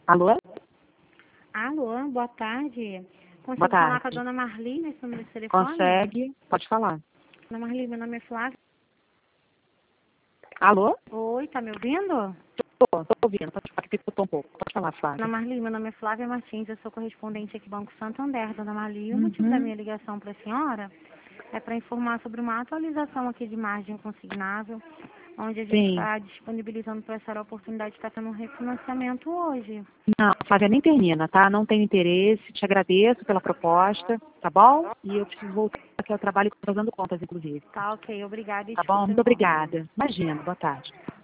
Alô? Alô, boa tarde. Boa Consigo falar com a tarde. dona Marli nesse número de telefone? Consegue? Pode falar. Dona Marli, meu nome é Flávia. Alô? Oi, tá me ouvindo? Tô ouvindo. Pode falar que picotou um pouco. Pode falar, Dona Flávia. Marli, meu nome é Flávia Martins, eu sou correspondente aqui do Banco Santander, Dona Marli. E o motivo da minha ligação para a senhora é para informar sobre uma atualização aqui de margem consignável, onde a gente Sim. está disponibilizando para a senhora a oportunidade de estar tendo um refinanciamento hoje. Não, Flávia, nem termina, tá? Não tenho interesse. Te agradeço pela proposta, tá bom? E eu preciso voltar aqui ao trabalho fazendo contas, inclusive. Tá, ok, obrigada e Tá bom? desculpa o Muito incômodo. obrigada. Imagina. Boa tarde.